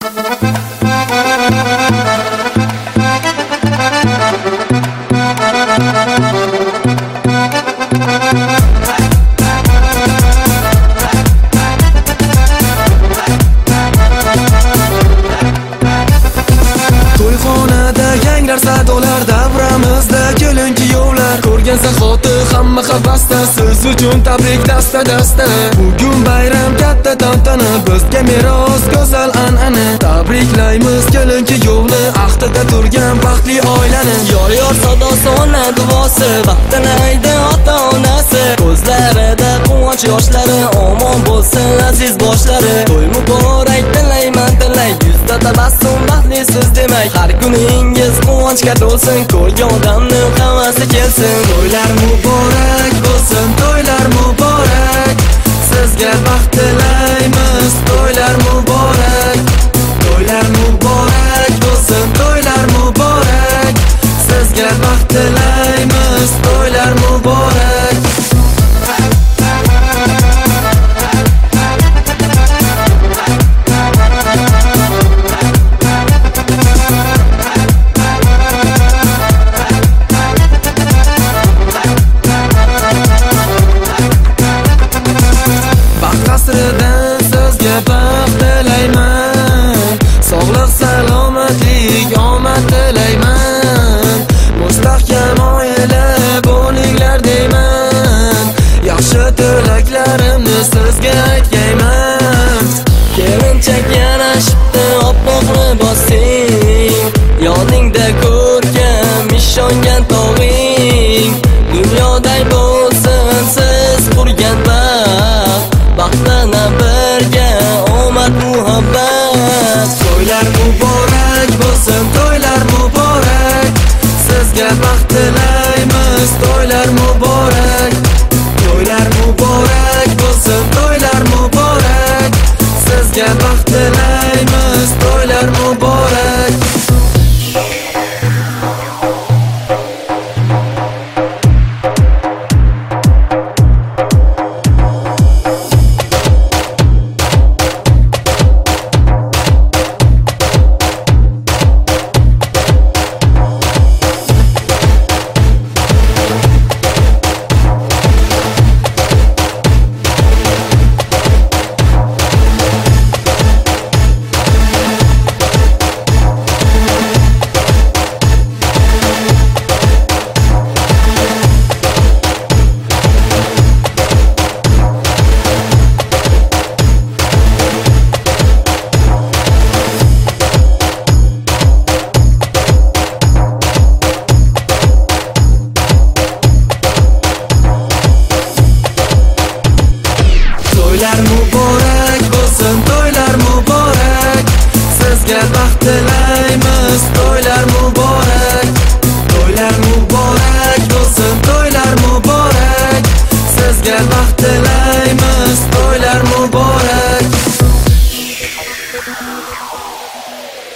Sadolar davramizda kelin kuyovlar ko'rgan zahoti hamma havasda siz uchun tabrik dasta bugun bayram katta tantana bizga meros go'zal an'ana tabriklaymiz kelin kuyovni ahdida turgan baxtli oilani yor sadosi ona duosi vaqtinaydi ota onasi ko'zlarida quvonch yoshlari omon bo'lsin aziz boshlari to'y muborak tilayman tilay yuzda tabassum baxtli siz demak har kuningiz quvonchga to'lsin ko'rgan odamni havasi kelsin to'ylar muborak bo'lsin to'ylar muborak sizga baxt tilaymiz to'ylar muborak bo'lsin to'ylar muborak sizga baxt tilaymiz to'ylar muborak qasridan sizga baxt tilayman sog'lik salomatlik omad tilayman mustahkam oila bo'linglar deyman yaxshi tilaklarimni sizga aytgayman kelinchak yarashibdi oppoq libosing yoningda ko'rkam ishongan tog'ing dunyoday bo'lsin siz qurgan baxtana birga omad muhabbat to'ylar muborak bo'lsin to'ylar muborak sizga baxt tilaymiz to'ylar muborak bo'lsin to'ylar muborak sizga baxt tilaymiz to'ylar muborak to'ylar muborak bo'lsin to'ylar muborak sizga baxt tilaymiz to'ylar muborak bo'lsin to'ylar muborak sizga baxt tilaymiz to'ylar muborak